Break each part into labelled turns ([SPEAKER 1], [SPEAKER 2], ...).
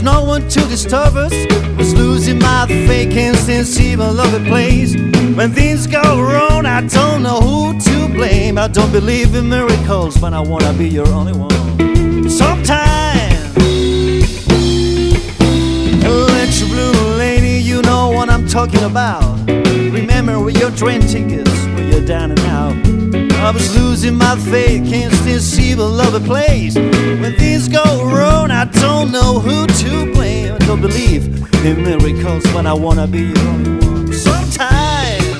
[SPEAKER 1] there's no one to disturb us. Was losing my faith, can't stand see my love it plays. When things go wrong, I don't know who to blame. I don't believe in miracles, but I wanna be your only one. Sometimes, electric blue lady, you know what I'm talking about. Remember with your train tickets when you're down and out. I was losing my faith, can't still see the love it plays. When things go wrong, I don't know who to blame. I don't believe in miracles, but I wanna be your only one. Sometimes,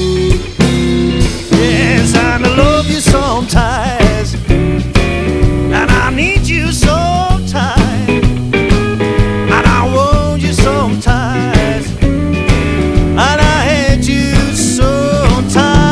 [SPEAKER 1] yes, I love you sometimes, and I need you sometimes, and I want you sometimes, and I hate you sometimes.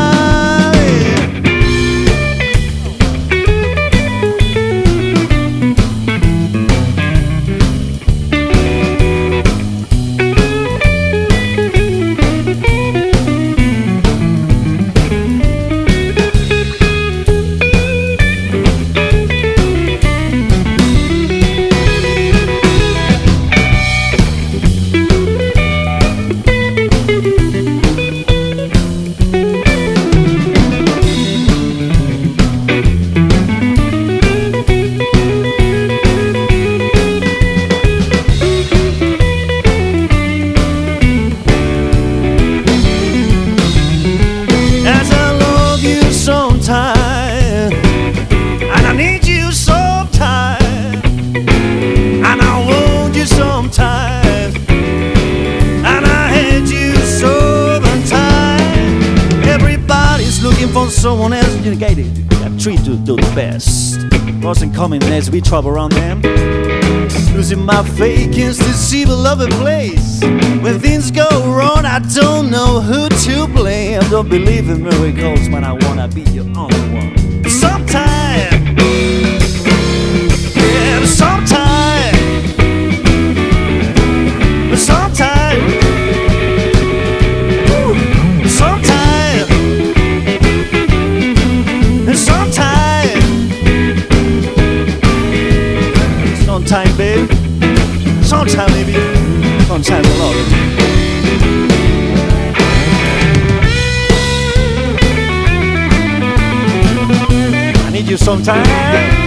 [SPEAKER 1] And I need you sometimes, and I want you sometimes, and I hate you sometimes. Everybody's looking for someone else. You got to do the best. Wasn't coming, there's be trouble around them. Losing my faith, can't still see the love it plays. When things go wrong, I don't know who to blame. I don't believe in miracles, but I wanna be your only one. Sometimes, yeah, sometimes, sometimes, sometimes, sometimes, sometimes, baby, sometimes, baby, sometimes a lot. I need you sometime.